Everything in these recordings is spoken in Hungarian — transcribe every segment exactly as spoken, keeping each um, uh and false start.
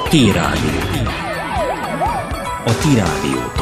T-Rádió. A Ti Rádiótok.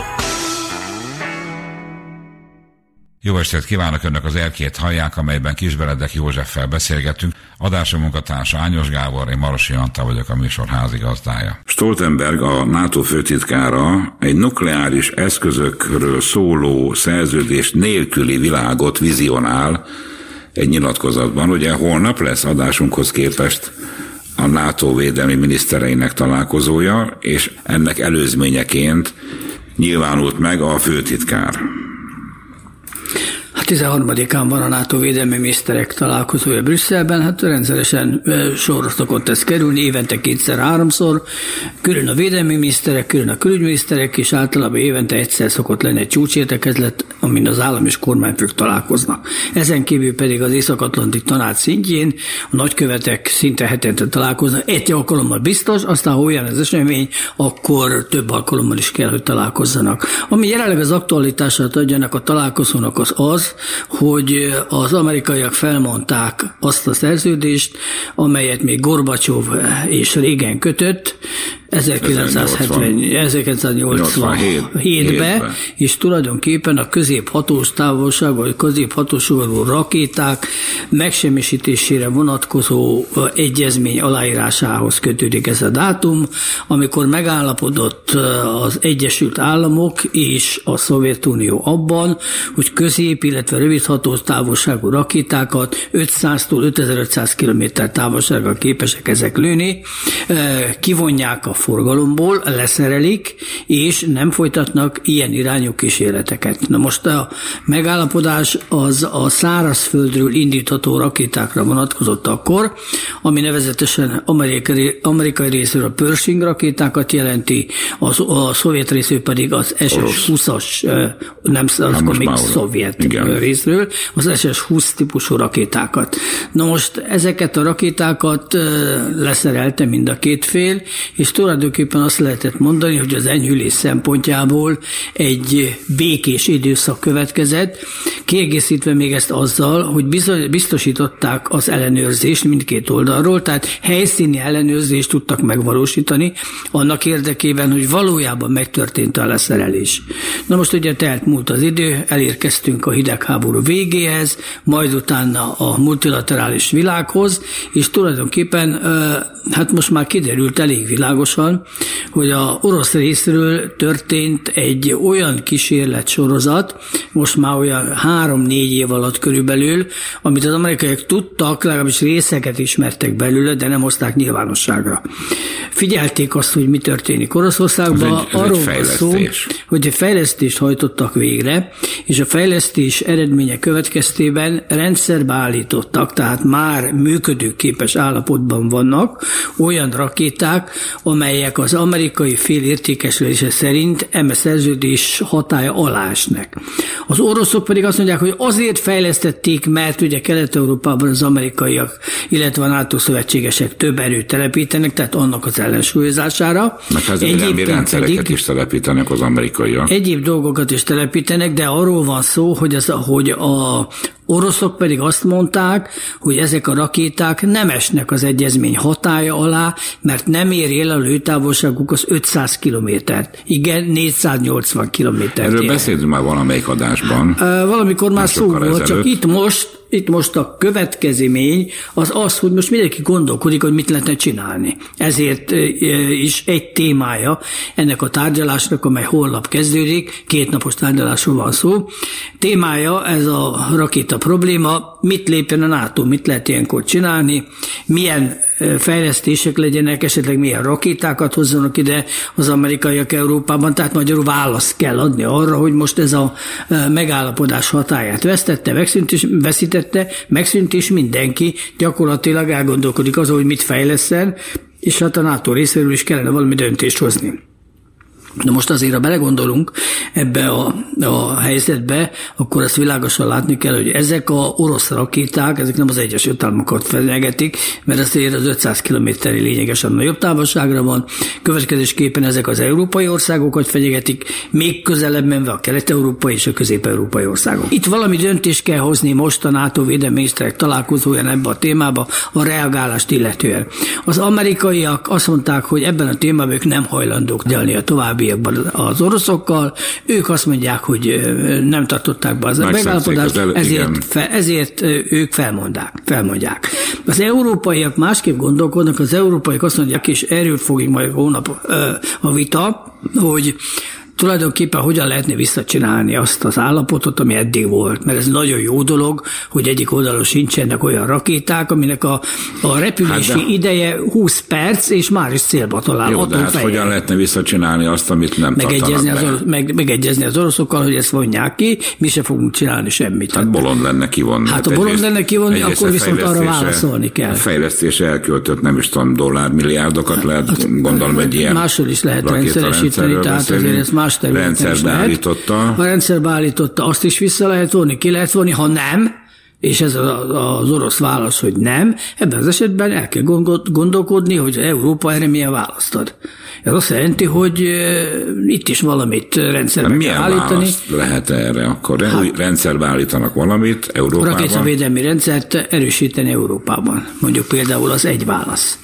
Jó estét kívánok, önök az Erkét hallják, amelyben Kisberedek Józseffel beszélgetünk. Adásom munkatársa Ányos Gábor, én Marosi Antal vagyok, a műsor házigazdája. Stoltenberg, a NATO főtitkára egy nukleáris eszközökről szóló szerződés nélküli világot vizionál egy nyilatkozatban. Ugye holnap lesz adásunkhoz képest a NATO védelmi minisztereinek találkozója, és ennek előzményeként nyilvánult meg a főtitkár. tizenharmadikán van a NATO védelmi miniszterek találkozója Brüsszelben, hát rendszeresen sorra szokott ez kerülni, évente kétszer-háromszor, külön a védelmi miniszterek, külön a külügyminiszterek, és általában évente egyszer szokott lenni egy csúcsértekezlet, amin az állam és kormányfők találkoznak. Ezen kívül pedig az Észak-Atlanti Tanács szintjén a nagykövetek szinte hetente találkoznak, egy alkalommal biztos, aztán ha olyan az esemény, akkor több alkalommal is kell, hogy találkozzanak. Ami jelenleg az aktualitását adjanak a találkozónak az az, hogy az amerikaiak felmondták azt a szerződést, amelyet még Gorbacsov és Reagan kötött ezerkilencszáznyolcvanhétben, és tulajdonképpen a középhatós távolság, vagy középhatóságú rakéták megsemmisítésére vonatkozó egyezmény aláírásához kötődik ez a dátum, amikor megállapodott az Egyesült Államok és a Szovjetunió abban, hogy közép, illetve rövidhatós távolságú rakétákat ötszáztól ötezer-ötszáz kilométer távolságra képesek ezek lőni, kivonják a forgalomból, leszerelik, és nem folytatnak ilyen irányú kísérleteket. Na most a megállapodás az a szárazföldről indítható rakétákra vonatkozott akkor, ami nevezetesen amerikai, amerikai részéről a Pershing rakétákat jelenti, az, a szovjet részéről pedig az es es húszas, nem az akkor még szovjet igen. részről, az es es húsz típusú rakétákat. Na most ezeket a rakétákat leszerelte mind a két fél, és tulajdonképpen azt lehetett mondani, hogy az enyhülés szempontjából egy békés időszak következett, kiegészítve még ezt azzal, hogy biztosították az ellenőrzést mindkét oldalról, tehát helyszíni ellenőrzést tudtak megvalósítani, annak érdekében, hogy valójában megtörtént a leszerelés. Na most ugye telt múlt az idő, elérkeztünk a hidegháború végéhez, majd utána a multilaterális világhoz, és tulajdonképpen hát most már kiderült elég világosan, hogy a orosz részről történt egy olyan kísérletsorozat, most már olyan három-négy év alatt körülbelül, amit az amerikaiak tudtak, legalábbis részeket ismertek belőle, de nem hozták nyilvánosságra. Figyelték azt, hogy mi történik Oroszországban, arról van szó, hogy egy fejlesztést hajtottak végre, és a fejlesztés eredménye következtében rendszerbe állítottak, tehát már működőképes állapotban vannak olyan rakéták, amelyek az amerikai fél értékesülése szerint eme szerződés hatálya alá esnek. Az oroszok pedig azt mondják, hogy azért fejlesztették, mert ugye Kelet-Európában az amerikaiak, illetve a NATO szövetségesek több erőt telepítenek, tehát annak az ellensúlyozására. Mert az egyéb rendszereket is telepítenek az amerikaiak. Egyéb dolgokat is telepítenek, de arról van szó, hogy, az, hogy a oroszok pedig azt mondták, hogy ezek a rakéták nem esnek az egyezmény hatálya alá, mert nem éri el a lőtávolságuk az ötszáz kilométert. Igen, négyszáznyolcvan kilométert. Erről beszéltünk már valamelyik adásban. Uh, valamikor már szó volt, csak itt most Itt most a következmény az az, hogy most mindenki gondolkodik, hogy mit lehetne csinálni. Ezért is egy témája ennek a tárgyalásnak, amely holnap kezdődik, két napos tárgyalásról van szó. Témája ez a rakéta probléma, mit lépjen a NATO, mit lehet ilyenkor csinálni, milyen fejlesztések legyenek, esetleg milyen rakétákat hozzanak ide az amerikaiak Európában, tehát magyarul választ kell adni arra, hogy most ez a megállapodás hatályát vesztette, megszűnt és veszítette, megszűnt és mindenki gyakorlatilag elgondolkodik azon, hogy mit fejlesszen, és hát a NATO részéről is kellene valami döntést hozni. De most azért, ha belegondolunk ebbe a, a helyzetbe, akkor ezt világosan látni kell, hogy ezek a orosz rakéták, ezek nem az Egyesült Államokat fenyegetik, mert azért az ötszáz kilométeri lényegesen nagyobb távolságra van. Következésképpen ezek az európai országokat fenyegetik, még közelebb menve a kelet-európai és a közép-európai országok. Itt valami döntést kell hozni most a NATO védelmi miniszterek találkozóján ebbe a témába a reagálást illetően. Az amerikaiak azt mondták, hogy ebben a témában ők nem hajlandók gyalni a továbbiakban az oroszokkal, ők azt mondják, hogy nem tartották be az a megállapodást, el, ezért, fe, ezért ők felmondják, felmondják. Az európaiak másképp gondolkodnak, az európaiak azt mondják, és erről fogjuk majd hónap a vita, hogy tulajdonképpen hogyan lehetne visszacsinálni azt az állapotot, ami eddig volt. Mert ez nagyon jó dolog, hogy egyik oldalon sincsenek olyan rakéták, aminek a, a repülési hát de... ideje húsz perc, és már is célba talál. Jó, de hát fejjel. Hogyan lehetne visszacsinálni azt, amit nem megegyezni tartanak az, meg, megegyezni az oroszokkal, hogy ezt vonják ki, mi se fogunk csinálni semmit. Hát bolond lenne kivonni. Hát ha bolond lenne kivonni, akkor viszont arra válaszolni kell. A fejlesztésre elköltött nem is tudom dollármilliárdokat lehet, hát, gondolom egy ilyen máshol is lehet rendszeresíteni, tehát azért ez más rendszerbe állította. A rendszerbe állította, azt is vissza lehet vonni, ki lehet vonni, ha nem, és ez az orosz válasz, hogy nem, ebben az esetben el kell gondolkodni, hogy Európa erre milyen választ ad. Ez azt jelenti, hogy itt is valamit rendszerbe milyen kell állítani. Milyen lehet erre? Akkor hát, rendszerbe állítanak valamit Európában? A rakétavédelmi rendszert erősíteni Európában. Mondjuk például az egy válasz.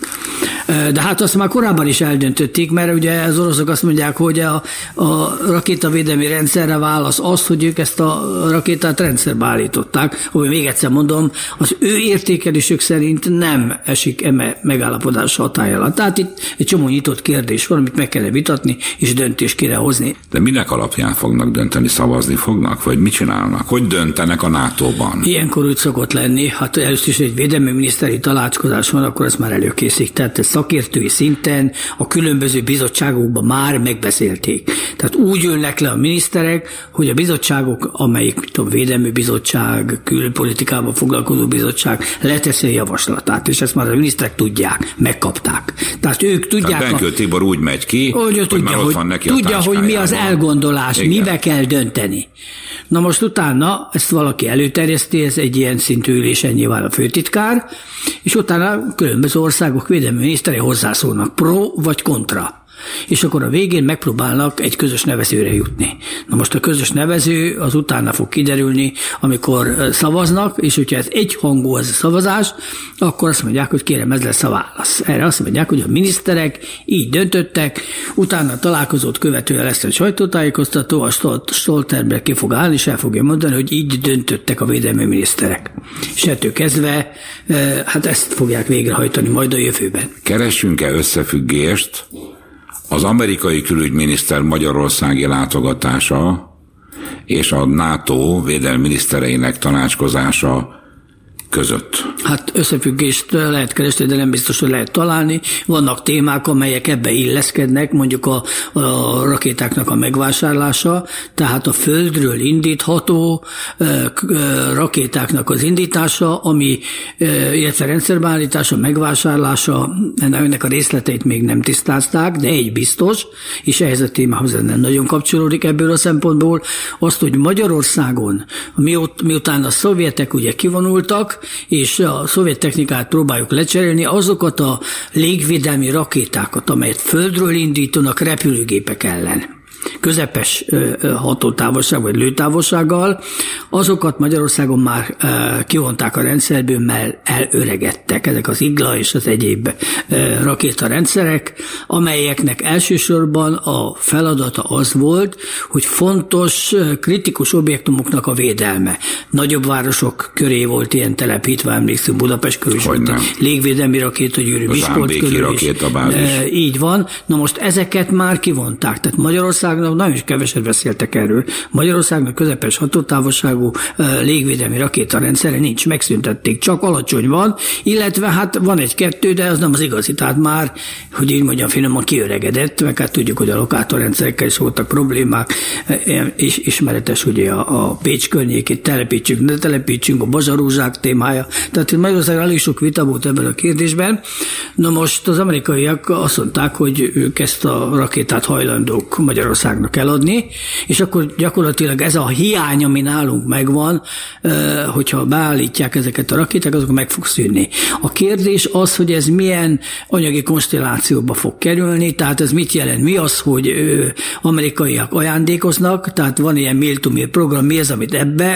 De hát azt már korábban is eldöntötték, mert ugye az oroszok azt mondják, hogy a, a rakétavédelmi rendszerre válasz az, hogy ők ezt a rakétát rendszerbe állították, hogy még egyszer mondom, az ő értékelésük szerint nem esik eme megállapodás hatálya alatt. Tehát itt egy csomó nyitott kérdés van, amit meg kell vitatni, és döntést kéne hozni. De minek alapján fognak dönteni, szavazni fognak, vagy mit csinálnak? Hogy döntenek a nátóban? Ilyenkor úgy szokott lenni, hát először is egy védelmi miniszteri tanácskozás van, akkor ezt már előkészítik. Tehát ez szakértői szinten a különböző bizottságokban már megbeszélték. Tehát úgy jönnek le a miniszterek, hogy a bizottságok, amelyik a védelmi bizottság, külpolitikában foglalkozó bizottság leteszi a javaslatát, és ezt már a miniszterek tudják, megkapták. Tehát ők tudják. Tehát Benkő Tibor úgy megy ki, hogy, hogy tudja, már ott van neki tudja, a hogy mi az elgondolás, igen. Mibe kell dönteni. Na most utána ezt valaki előterjeszti, ez egy ilyen szintű ülésen nyilván a főtitkár, és utána különböző országok védelmi miniszterei hozzászólnak pro vagy kontra. És akkor a végén megpróbálnak egy közös nevezőre jutni. Na most a közös nevező az utána fog kiderülni, amikor szavaznak, és hogyha ez egyhangú az a szavazás, akkor azt mondják, hogy kérem, ez lesz a válasz. Erre azt mondják, hogy a miniszterek így döntöttek, utána találkozót követően lesz egy sajtótájékoztató, a Stoltenberg ki fog állni, és el fogja mondani, hogy így döntöttek a védelmi miniszterek. És ettől kezdve, hát ezt fogják végrehajtani majd a jövőben. Keressünk-e összefüggést az amerikai külügyminiszter magyarországi látogatása és a NATO védelmi minisztereinek tanácskozása között? Hát összefüggést lehet keresni, de nem biztos, hogy lehet találni. Vannak témák, amelyek ebbe illeszkednek, mondjuk a, a rakétáknak a megvásárlása, tehát a földről indítható rakétáknak az indítása, ami, illetve rendszerbeállítása, megvásárlása, ennek a részleteit még nem tisztázták, de egy biztos, és ehhez a témához nem nagyon kapcsolódik ebből a szempontból, azt, hogy Magyarországon, miután a szovjetek ugye kivonultak, és a szovjet technikát próbáljuk lecserélni, azokat a légvédelmi rakétákat, amelyet földről indítanak repülőgépek ellen, közepes hatótávolság vagy lőtávolsággal, azokat Magyarországon már kivonták a rendszerből, mert elöregedtek ezek az igla és az egyéb rakétarendszerek, amelyeknek elsősorban a feladata az volt, hogy fontos, kritikus objektumoknak a védelme. Nagyobb városok köré volt ilyen telepítve, emlékszünk, Budapest körül is volt a légvédelmi rakétagyűrű, Miskolc körül is. Így van. Na most ezeket már kivonták. Tehát Magyarország Magyarországon nagyon is keveset beszéltek erről. Magyarországnak közepes hatótávolságú légvédelmi rakétarendszere nincs, megszüntették, csak alacsony van, illetve hát van egy-kettő, de az nem az igazi, tehát már, hogy így mondjam, finoman kiöregedett, meg hát tudjuk, hogy a lokátorrendszerekkel is voltak problémák, és ismeretes ugye a, a Pécs környékét telepítsünk, ne telepítsünk, a bazsarúzsák témája. Tehát Magyarországon elég sok vita volt ebben a kérdésben. Na most az amerikaiak azt mondták, hogy ők ezt a rakétát hajlandók Magyarországnak eladni, és akkor gyakorlatilag ez a hiány, ami nálunk megvan, hogyha beállítják ezeket a rakéták, azok meg fog szűnni. A kérdés az, hogy ez milyen anyagi konstellációba fog kerülni, tehát ez mit jelent? Mi az, hogy amerikaiak ajándékoznak, tehát van ilyen meal-to-meal program, mi az, amit ebbe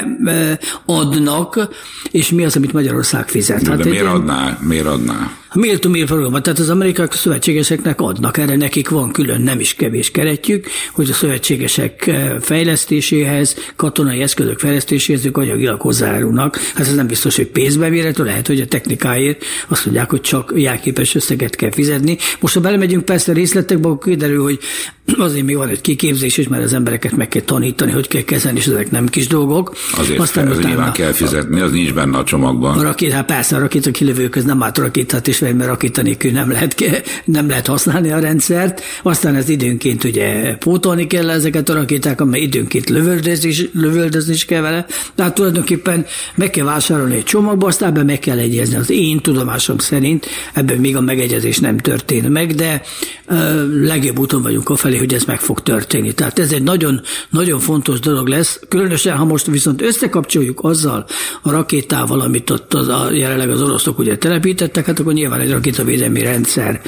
adnak, és mi az, amit Magyarország fizet. De, hát de miért adná? Miért adná? A meal-to-meal programot, tehát az amerikai szövetségeseknek adnak, erre nekik van külön nem is kevés keretjük, hogy a szövetségesek fejlesztéséhez, katonai eszközök fejlesztéséhez ők anyagilag hozzájárulnak. Hát ez nem biztos, hogy pénzbe mérhető, lehet, hogy a technikáért azt mondják, hogy csak jelképes összeget kell fizetni. Most ha belemegyünk persze részletekbe, akkor kiderül, hogy azért még van egy kiképzés is, mert az embereket meg kell tanítani, hogy kell kezelni, és ezek nem kis dolgok. Azért Aztán fel, nyilván kell fizetni, az nincs benne a csomagban. A rakét, hát persze, a rakéta kilövőköz nem állt rakétát, és mert rakéta nélkül nem lehet, nem lehet használni a rendszert. Aztán ez időnként ugye pótolni kell ezeket a rakétákat, mert időnként lövöldözni is, lövöldözni is kell vele. Tehát tulajdonképpen meg kell vásárolni egy csomagba, aztán ebben meg kell egyezni. Az én tudomásom szerint ebben még a megegyezés nem történt meg, de uh, legjobb úton vagyunk afelé, hogy ez meg fog történni. Tehát ez egy nagyon, nagyon fontos dolog lesz, különösen, ha most viszont összekapcsoljuk azzal a rakétával, amit ott az, a, jelenleg az oroszok ugye telepítettek, hát akkor nyilván egy rakétavédelmi rendszer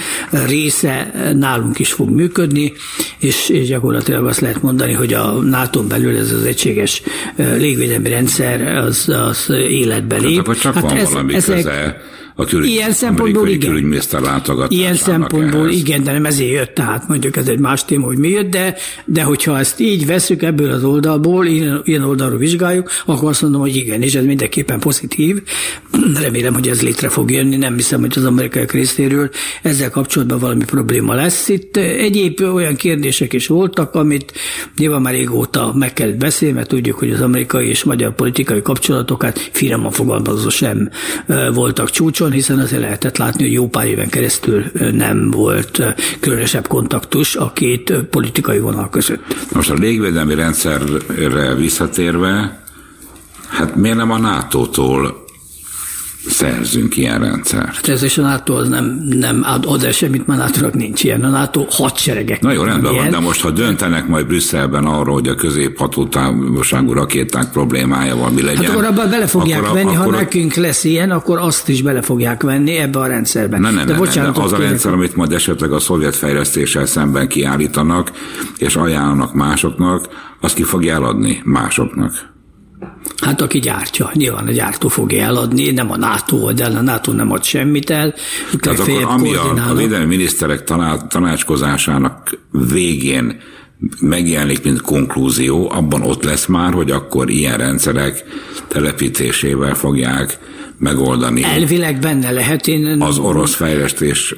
része nálunk is fog működni, és, és gyakorlatilag azt lehet mondani, hogy a nátón belül ez az egységes légvédelmi rendszer az, az életbe lép. Tehát akkor csak hát van ez, valami ezek, köze a külügy, ilyen szempontból igen. külügyminiszter látogatásának. Ilyen szempontból ehhez. Igen, de nem ezért jött, tehát mondjuk ez egy más téma, hogy mi jött, de, de hogyha ezt így veszük ebből az oldalból, ilyen, ilyen oldalról vizsgáljuk, akkor azt mondom, hogy igen, és ez mindenképpen pozitív. Remélem, hogy ez létre fog jönni, nem hiszem, hogy az amerikaiak részéről ezzel kapcsolatban valami probléma lesz. Itt egyéb olyan kérdések is voltak, amit nyilván már régóta meg kellett beszélni, mert tudjuk, hogy az amerikai és magyar politikai kapcsolatokat finoman fogalmazva sem voltak csúcson, hiszen azért lehetett látni, hogy jó pár éven keresztül nem volt különösebb kontaktus a két politikai vonal között. Most a légvédelmi rendszerre visszatérve, hát miért nem a nátótól szerzünk ilyen rendszert? Hát ez és a NATO az nem, nem ad el semmit, már nátónak nincs ilyen. A NATO hadseregek. Na jó, rendben van, de most ha döntenek majd Brüsszelben arról, hogy a középhatótávolságú rakéták problémája van, mi legyen. Hát akkor abban bele fogják akkor, venni, akkor ha nekünk lesz ilyen, akkor azt is bele fogják venni ebbe a rendszerben. Ne, ne, de ne, bocsánat, de az a rendszer, amit majd esetleg a szovjet fejlesztéssel szemben kiállítanak, és ajánlanak másoknak, azt ki fogja eladni másoknak. Hát aki gyártja, nyilván a gyártó fogja eladni, nem a NATO, de a NATO nem ad semmit el. Tehát akkor ami a, a védelmi miniszterek tanácskozásának végén megjelenik, mint konklúzió, abban ott lesz már, hogy akkor ilyen rendszerek telepítésével fogják megoldani. Elvileg benne lehet. Én az orosz fejlesztés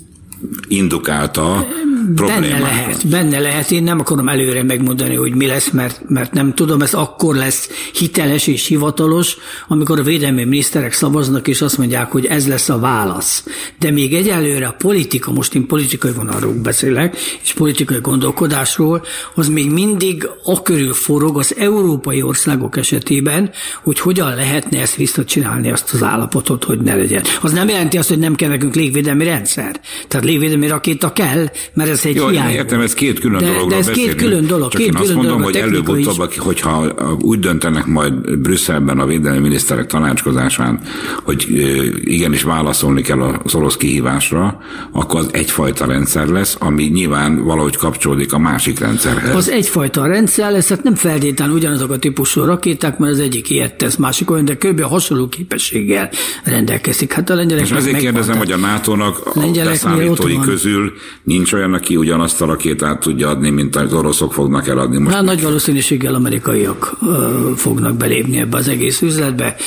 indukálta problémákat. Benne lehet, benne lehet. Én nem akarom előre megmondani, hogy mi lesz, mert, mert nem tudom, ez akkor lesz hiteles és hivatalos, amikor a védelmi miniszterek szavaznak, és azt mondják, hogy ez lesz a válasz. De még egyelőre a politika, most én politikai vonalról beszélek, és politikai gondolkodásról, az még mindig akörül forog az európai országok esetében, hogy hogyan lehetne ezt visszacsinálni, azt az állapotot, hogy ne legyen. Az nem jelenti azt, hogy nem kell nekünk légvédelmi rendszer. Tehát légvédelmi rakéta kell, mert ez egy jó, hiány. Értem, ez két külön de, dologról de ez beszélünk. két külön dolog. Csak két én külön azt mondom, dolog, hogy előbb-utóbb, hogyha úgy döntenek majd Brüsszelben a védelmi miniszterek tanácskozásán, hogy igenis válaszolni kell az orosz kihívásra, akkor az egyfajta rendszer lesz, ami nyilván valahogy kapcsolódik a másik rendszerhez. Az egyfajta rendszer lesz, hát nem feltétlenül ugyanazok a típusú rakéták, mert az egyik ilyet tesz, másik olyan, de kb. Hasonló képességgel rendelkezik. Hát a lengyelek és azért kérdezem, hogy a nátónak a beszállítói közül nincs olyan, aki ugyanazt a rakétát tudja adni, mint az oroszok fognak eladni. Most hát nagy valószínűséggel amerikaiak ö, fognak belépni ebbe az egész üzletbe.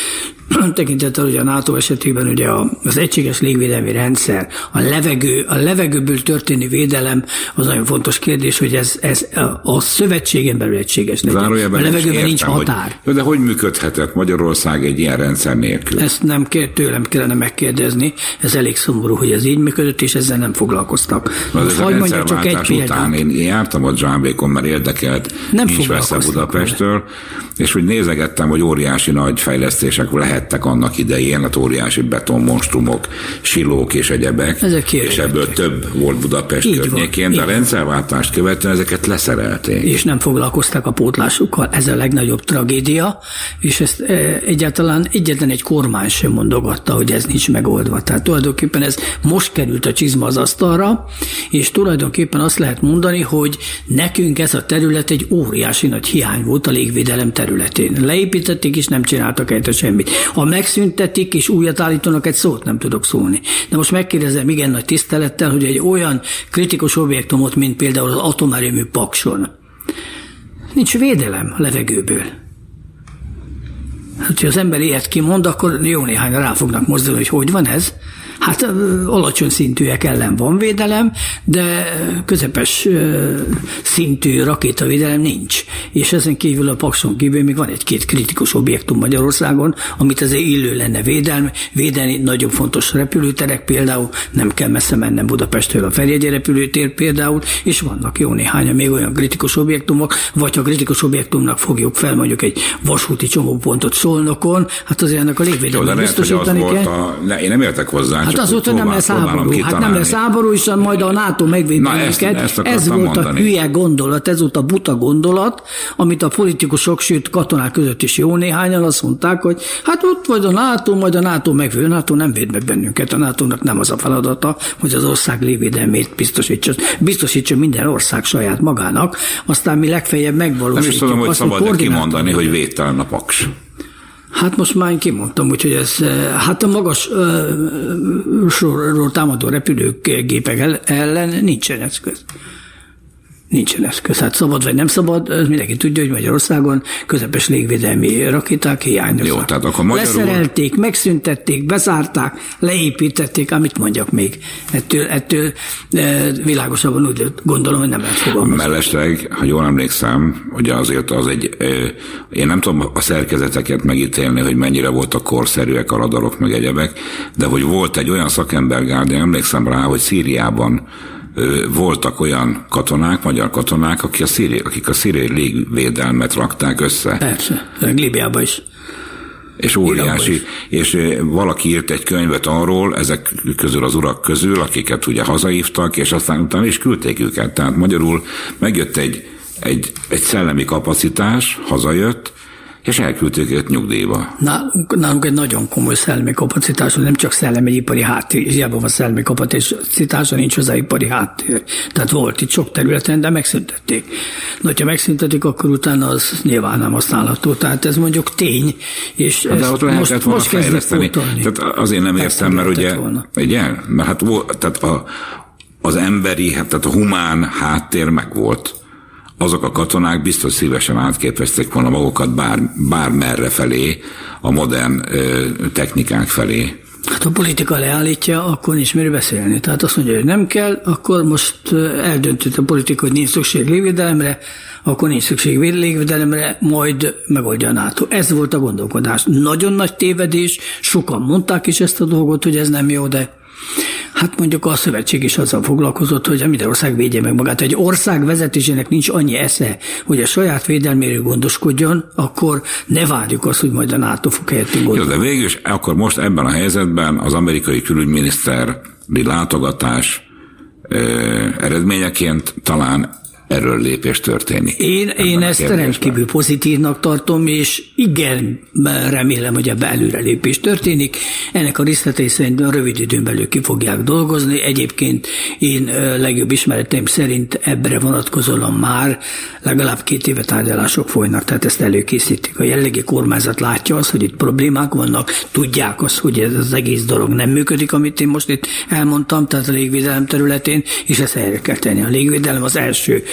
tekintettel, hogy a NATO esetében ugye az egységes légvédelmi rendszer, a levegő, a levegőből történő védelem az nagyon fontos kérdés, hogy ez, ez a szövetségen belül egységes legyen. A levegőben nincs határ. Hogy, de hogy működhetett Magyarország egy ilyen rendszer nélkül? Ezt nem tőlem kellene megkérdezni, ez elég szomorú, hogy ez így működött, és ezzel nem foglalkoztak. Most ez a rendszerváltás után én jártam ott Zsámbékon, mert érdekelt, nem nincs messze Budapesttől, és úgy nézegettem, hogy óriási nagy fejlesztések lehettek annak idején, hát óriási betonmonstrumok, silók és egyebek, és ebből több volt Budapest így környékén, van, de a rendszerváltást követően ezeket leszerelték. És nem foglalkoztak a pótlásukkal, ez a legnagyobb tragédia, és ezt e, egyáltalán egyetlen egy kormány sem mondogatta, hogy ez nincs megoldva. Tehát tulajdonképpen ez most került a csizma az asztalra, és tulajdonképpen azt lehet mondani, hogy nekünk ez a terület egy óriási nagy hiány volt a légvédelem területén. Leépítették, és nem csináltak egyre semmit. Ha megszüntetik, és újat állítanak, egy szót nem tudok szólni. De most megkérdezem igen nagy tisztelettel, hogy egy olyan kritikus objektumot, mint például az atomerőmű Pakson, nincs védelem a levegőből. Hát, ha az ember ilyet kimond, akkor jó néhány rá fognak mozdulni, hogy hogy van ez. Hát alacsony szintűek ellen van védelem, de közepes szintű rakétavédelem nincs. És ezen kívül a Pakson kívül még van egy-két kritikus objektum Magyarországon, amit azért illő lenne védelmi, védelni, nagyon fontos repülőterek például, nem kell messze mennem Budapesttől a Ferjegyi repülőtér például, és vannak jó néhányan még olyan kritikus objektumok, vagy ha kritikus objektumnak fogjuk fel mondjuk egy vasúti csomópontot Szolnokon, hát azért ennek a légvédelmet biztosítani kell. A, ne, én nem értek hozzá. Hát azóta nem lesz háború. Hát nem lesz háború, és majd a NATO megvédi őket. Ez volt mondani. A hülye gondolat, ez volt a buta gondolat, amit a politikusok, sőt katonák között is jó néhányan azt mondták, hogy hát ott vagy a NATO, majd a NATO megvéd. A NATO nem véd meg bennünket. A nátónak nem az a feladata, hogy az ország légvédelmét biztosítsa. Biztosítsa minden ország saját magának, aztán mi legfeljebb megvalósítjuk. Nem is tudom, hogy szabad kimondani, hogy védtelen a Paks. Hát most már én kimondtam, úgyhogy ez, hát a magas uh, sorról támadó repülőgépek ellen nincsen eszköz. Nincsen eszköz. Hát szabad vagy nem szabad, mindenki tudja, hogy Magyarországon közepes légvédelmi rakéták hiányoznak. Jó, tehát akkor magyarul... Leszerelték, megszüntették, bezárták, leépítették, amit mondjak még. Ettől, ettől világosabban úgy gondolom, hogy nem lehet fogalmazni. Mellesleg, ha jól emlékszem, ugye azért az egy, én nem tudom a szerkezeteket megítélni, hogy mennyire voltak korszerűek a radarok, meg egyebek, de hogy volt egy olyan szakembergárd, én emlékszem rá, hogy Szíriában voltak olyan katonák, magyar katonák, akik a szíriai, akik a szíriai légvédelmet rakták össze. Persze, Líbiában is. És óriási, és valaki írt egy könyvet arról, ezek közül az urak közül, akiket ugye hazahívtak, és aztán utána is küldték őket. Tehát magyarul megjött egy, egy, egy szellemi kapacitás, hazajött, és elküldték őt nyugdíjba. Nálunk, nálunk egy nagyon komoly szellemi kapacitás, nem csak szellemi, ipari háttér, és hiába van szellemi kapacitása, nincs hozzá ipari háttér. Tehát volt itt sok területen, de megszüntették. De ha megszüntetik, akkor utána az nyilván nem használható. Tehát ez mondjuk tény, és de ott most, most kezdett pótolni. Tehát azért nem értem, mert ugye, ugye, mert hát tehát a, az emberi, tehát a humán háttér megvolt. Azok a katonák biztos szívesen átképezték volna magukat bár, bármerre felé, a modern ö, technikák felé. Hát a politika leállítja, akkor nincs miről beszélni. Tehát azt mondja, hogy nem kell, akkor most eldöntött a politika, hogy nincs szükség légvédelemre, akkor nincs szükség légvédelemre, majd megoldja a NATO. Ez volt a gondolkodás. Nagyon nagy tévedés, sokan mondták is ezt a dolgot, hogy ez nem jó, de hát mondjuk a szövetség is azzal foglalkozott, hogy minden ország védje meg magát. Egy ország vezetésének nincs annyi esze, hogy a saját védelméről gondoskodjon, akkor ne várjuk azt, hogy majd a NATO fog helyettünk gondolni. Jó, de végül is akkor most ebben a helyzetben az amerikai külügyminiszteri látogatás ö, eredményeként talán erről lépés történik. Én, én ezt rendkívül pozitívnak tartom, és igen, remélem, hogy ebben előrelépés történik. Ennek a részletei szerint rövid időn belül ki fogják dolgozni. Egyébként én legjobb ismereteim szerint ebbre vonatkozóan már legalább két éve tárgyalások folynak, tehát ezt előkészítik. A jellegi kormányzat látja azt, hogy itt problémák vannak, tudják azt, hogy ez az egész dolog nem működik, amit én most itt elmondtam, tehát a légvédelem területén, és ezt helyre kell tenni. A légvédelem az első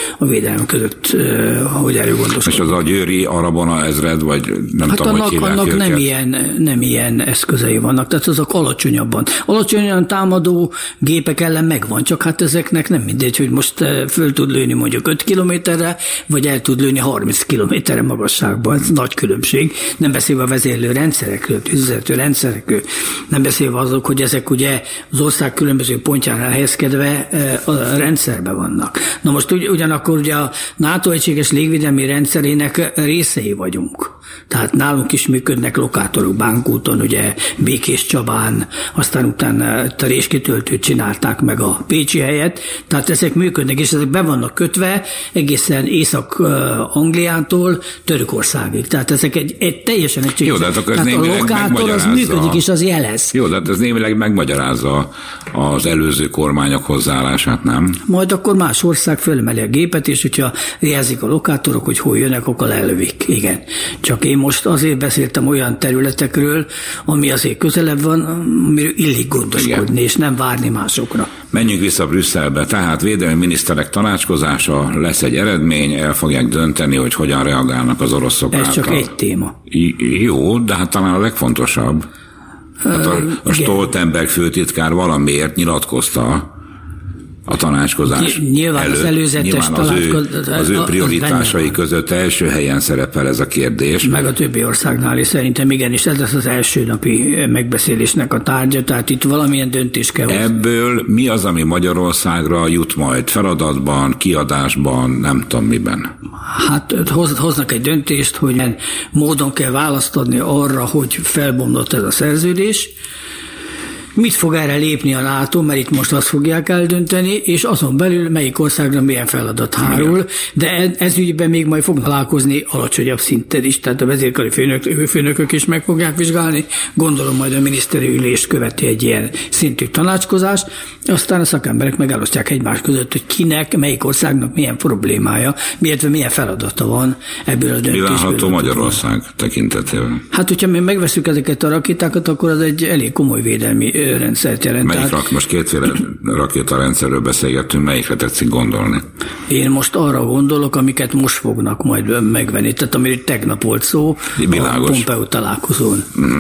a védelem között, hogy előgondoskodik. És az a győri Arabona ezred, vagy nem hát tudom, annak, hogy hívják annak őket? nem ilyen, nem ilyen eszközei vannak, tehát azok alacsonyabban. Alacsonyan támadó gépek ellen megvan, csak hát ezeknek nem mindegy, hogy most föl tud lőni mondjuk öt kilométerre, vagy el tud lőni harminc kilométerre magasságban. Ez nagy különbség. Nem beszélve a vezérlő rendszerekről, tűzvezető rendszerekről, nem beszélve azok, hogy ezek ugye az ország különböző pontján elhelyezkedve a rendszerben vannak. Na most ugy, ugyanakkor ugye a NATO egységes légvédelmi rendszerének részei vagyunk. Tehát nálunk is működnek lokátorok Bánkúton, ugye Békés Csabán, aztán utána a réskitöltőt csinálták meg a Pécsi helyet, tehát ezek működnek, és ezek be vannak kötve egészen Észak-Angliától Törökországig. Tehát ezek egy, egy teljesen egységes. Jó, de hát tehát a lokátor az működik, és az jelez. Jó, de hát ez némileg megmagyarázza az előző kormányok hozzáállását, nem? Majd akkor más ország fölmeli a gépet, és hogyha jelzik a lokátorok, hogy hol jönnek, akkor lelövik. Igen. Csak én most azért beszéltem olyan területekről, ami azért közelebb van, amiről illik gondoskodni, igen, és nem várni másokra. Menjünk vissza Brüsszelbe. Tehát védelmi miniszterek tanácskozása, lesz egy eredmény, el fogják dönteni, hogy hogyan reagálnak az oroszok Ez által. csak egy téma. I- jó, de hát talán a legfontosabb. Hát a, a Stoltenberg főtitkár valamiért nyilatkozta a tanácskozás Nyilván előtt. az előzetes Nyilván az ő, tanácskozás, az ő prioritásai az között első helyen szerepel ez a kérdés. Meg a többi országnál is szerintem igenis ez lesz az első napi megbeszélésnek a tárgya, tehát itt valamilyen döntés kell hozni. Ebből mi az, ami Magyarországra jut majd feladatban, kiadásban, nem tudom miben? Hát hoznak egy döntést, hogy módon kell választ adni arra, hogy felbomlott ez a szerződés. Mit fog erre lépni a NATO, mert itt most azt fogják eldönteni, és azon belül melyik országra milyen feladat hárul, de ez ügyben még majd fognak találkozni alacsonyabb szinten is, tehát a vezérkari főnök, főnökök is meg fogják vizsgálni, gondolom majd a miniszteri ülést követi egy ilyen szintű tanácskozás, aztán a szakemberek megállostják egymás között, hogy kinek, melyik országnak milyen problémája, illetve milyen feladata van ebből a döntésből. Mi várható Magyarország tekintetében? Hát, hogyha mi megveszünk ezeket a rakétákat, akkor az egy elég komoly védelmi rendszert jelent. Melyik rak, most kétféle rakétarendszerről beszélgettünk, melyikre tetszik gondolni? Én most arra gondolok, amiket most fognak majd megvenni, tehát amiről tegnap volt szó, Világos. A Pompeo találkozón. Mm.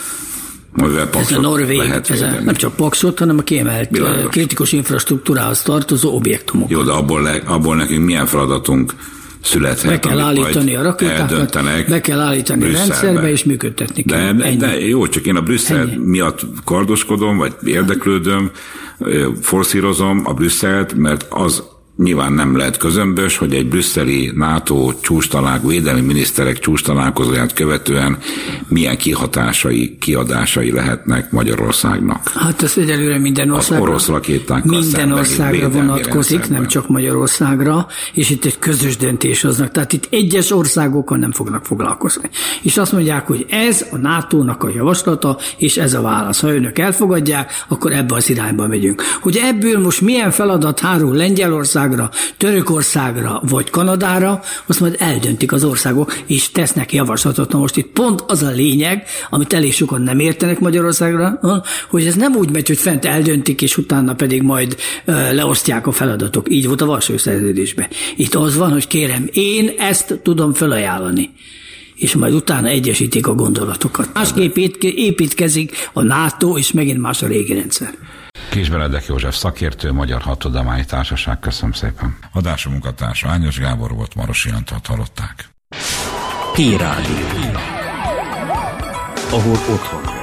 Ez a Norvég, ez a, nem csak Paksot, hanem a kiemelt Világos. kritikus infrastruktúrához tartozó objektumok. Jó, de abból, le, abból nekünk milyen feladatunk születhet? Be kell állítani a rakétákat, be kell állítani a rendszerbe, és működtetni kell. De, de jó, csak én a Brüsszel Ennyi. miatt kardoskodom, vagy érdeklődöm, forszírozom a Brüsszelt, mert az nyilván nem lehet közömbös, hogy egy brüsszeli NATO csúcstalálkozó, védelmi miniszterek csúcstalálkozóját követően milyen kihatásai, kiadásai lehetnek Magyarországnak. Hát ez egyelőre minden országra, az orosz rakétákkal minden országra vonatkozik, nem csak Magyarországra, és itt egy közös döntés hoznak. Tehát itt egyes országokkal nem fognak foglalkozni. És azt mondják, hogy ez a nátónak a javaslata, és ez a válasz. Ha önök elfogadják, akkor ebbe az irányba megyünk. Hogy ebből most milyen feladat hárul Lengyelország, Törökországra vagy Kanadára, azt majd eldöntik az országok, és tesznek javaslatot. Na most itt pont az a lényeg, amit elég sokan nem értenek Magyarországra, hogy ez nem úgy megy, hogy fent eldöntik, és utána pedig majd leosztják a feladatok. Így volt a Varsói Szerződésben. Itt az van, hogy kérem, én ezt tudom felajánlani. És majd utána egyesítik a gondolatokat. Másképp építkezik a NATO, és megint más a régi rendszer. Kis Benedek József szakértő, Magyar Hadtudományi Társaság. Köszönöm szépen. Adású munkatársa Ányos Gábor volt, Marosi Antalt hallották. P-Rádió. Ahol otthon.